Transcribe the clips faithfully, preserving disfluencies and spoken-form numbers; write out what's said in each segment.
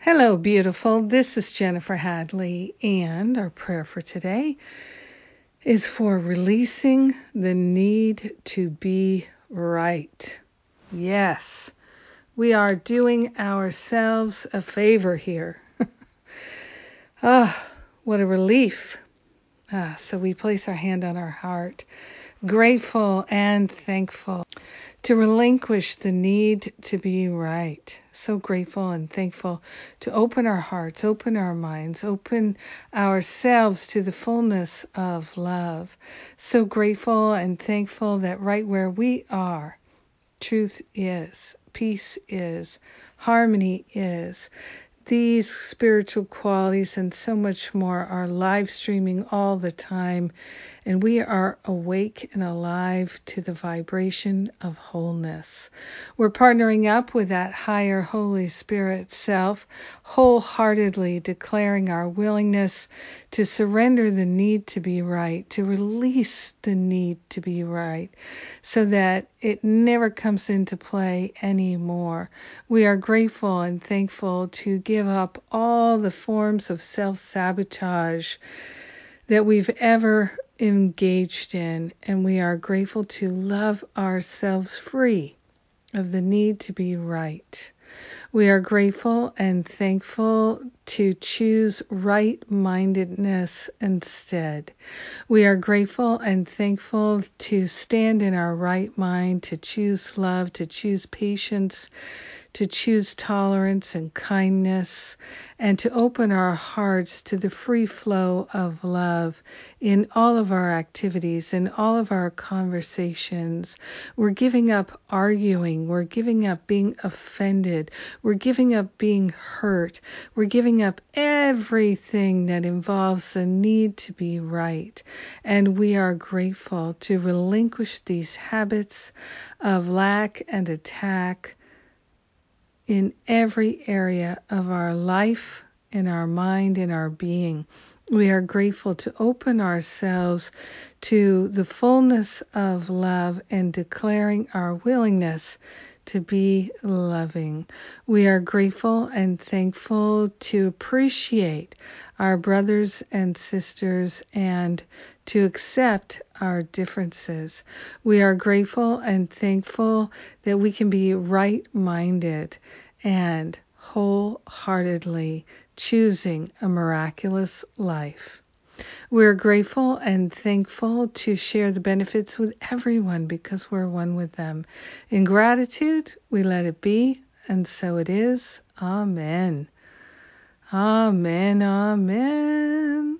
Hello, beautiful. This is Jennifer Hadley, and our prayer for today is for releasing the need to be right. Yes, we are doing ourselves a favor here. Ah, what a relief. Ah, so we place our hand on our heart, grateful and thankful to relinquish the need to be right. So grateful and thankful to open our hearts, open our minds, open ourselves to the fullness of love. So grateful and thankful that right where we are, truth is, peace is, harmony is. These spiritual qualities and so much more are live streaming all the time, and we are awake and alive to the vibration of wholeness. We're partnering up with that higher Holy Spirit self, wholeheartedly declaring our willingness to surrender the need to be right, to release the need to be right, so that it never comes into play anymore. We are grateful and thankful to give up all the forms of self-sabotage that we've ever engaged in, and we are grateful to love ourselves free of the need to be right. We are grateful and thankful to choose right-mindedness instead. We are grateful and thankful to stand in our right mind, to choose love, to choose patience, to choose tolerance and kindness, and to open our hearts to the free flow of love in all of our activities, in all of our conversations. We're giving up arguing. We're giving up being offended. We're giving up being hurt. We're giving up everything that involves the need to be right. And we are grateful to relinquish these habits of lack and attack in every area of our life, in our mind, in our being. We are grateful to open ourselves to the fullness of love and declaring our willingness to be loving. We are grateful and thankful to appreciate our brothers and sisters and to accept our differences. We are grateful and thankful that we can be right-minded and wholeheartedly choosing a miraculous life. We're grateful and thankful to share the benefits with everyone because we're one with them. In gratitude, we let it be, and so it is. Amen. Amen, amen.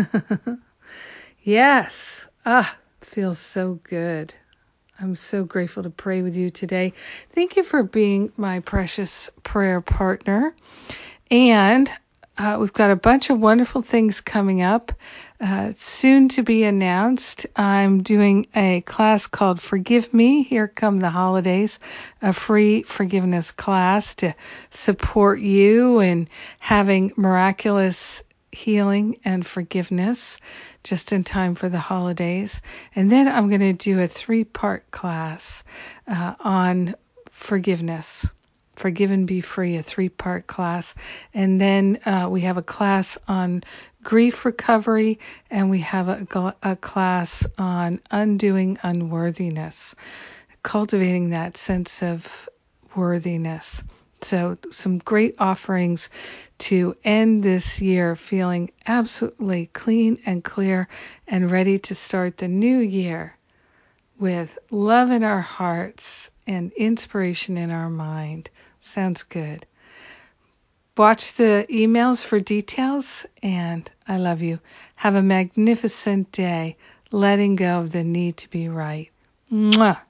Yes. Ah, feels so good. I'm so grateful to pray with you today. Thank you for being my precious prayer partner. And uh, we've got a bunch of wonderful things coming up. Uh, soon to be announced, I'm doing a class called Forgive Me. Here come the holidays, a free forgiveness class to support you in having miraculous healing and forgiveness just in time for the holidays. And then I'm going to do a three-part class uh, on forgiveness. Forgive and Be Free, a three-part class. And then uh, we have a class on grief recovery, and we have a, a class on undoing unworthiness, cultivating that sense of worthiness. So some great offerings to end this year feeling absolutely clean and clear and ready to start the new year with love in our hearts and inspiration in our mind. Sounds good. Watch the emails for details, and I love you. Have a magnificent day, letting go of the need to be right. Mwah.